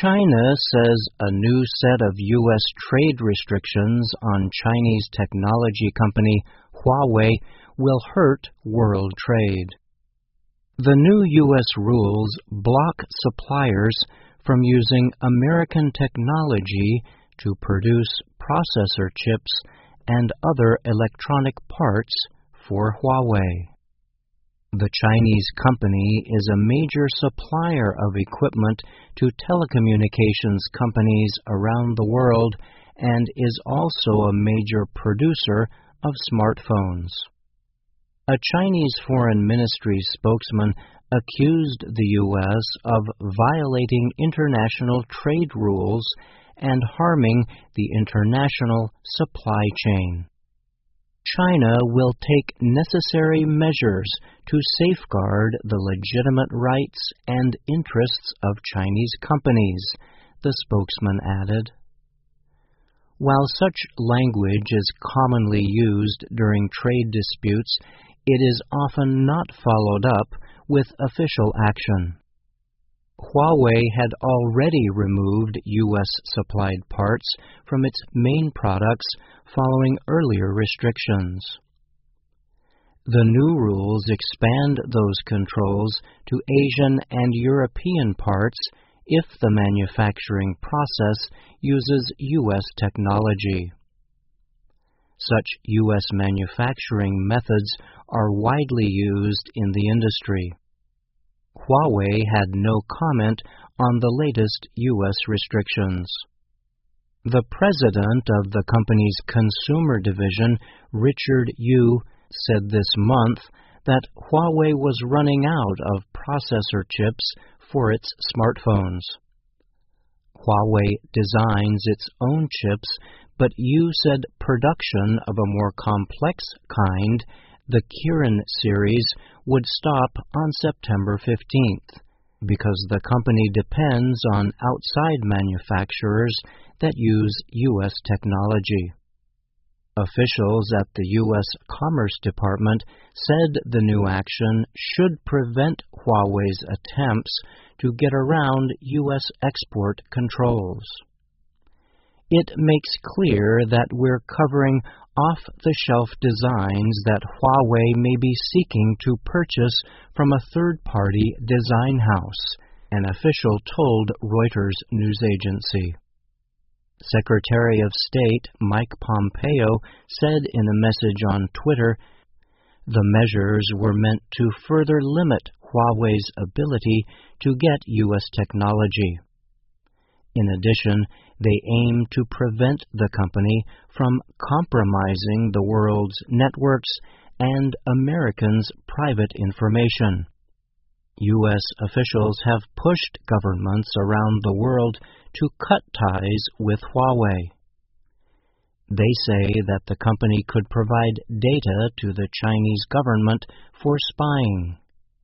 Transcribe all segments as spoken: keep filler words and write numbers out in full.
China says a new set of U S trade restrictions on Chinese technology company Huawei will hurt world trade. The new U S rules block suppliers from using American technology to produce processor chips and other electronic parts for Huawei. The Chinese company is a major supplier of equipment to telecommunications companies around the world and is also a major producer of smartphones. A Chinese Foreign Ministry spokesman accused the U S of violating international trade rules and harming the international supply chain. China will take necessary measures to safeguard the legitimate rights and interests of Chinese companies, the spokesman added. While such language is commonly used during trade disputes, it is often not followed up with official action. Huawei had already removed U S-supplied parts from its main products following earlier restrictions. The new rules expand those controls to Asian and European parts if the manufacturing process uses U S technology. Such U S manufacturing methods are widely used in the industry. Huawei had no comment on the latest U S restrictions. The president of the company's consumer division, Richard Yu, said this month that Huawei was running out of processor chips for its smartphones. Huawei designs its own chips, but Yu said production of a more complex kind, the Kirin series, would stop on September fifteenth, because the company depends on outside manufacturers that use U S technology. Officials at the U S Commerce Department said the new action should prevent Huawei's attempts to get around U S export controls. It makes clear that we're covering off-the-shelf designs that Huawei may be seeking to purchase from a third-party design house, an official told Reuters news agency. Secretary of State Mike Pompeo said in a message on Twitter, "The measures were meant to further limit Huawei's ability to get U S technology. In addition, they aim to prevent the company from compromising the world's networks and Americans' private information." U S officials have pushed governments around the world to cut ties with Huawei. They say that the company could provide data to the Chinese government for spying.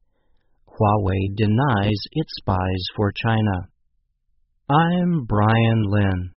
Huawei denies it spies for China. I'm Brian Lynn.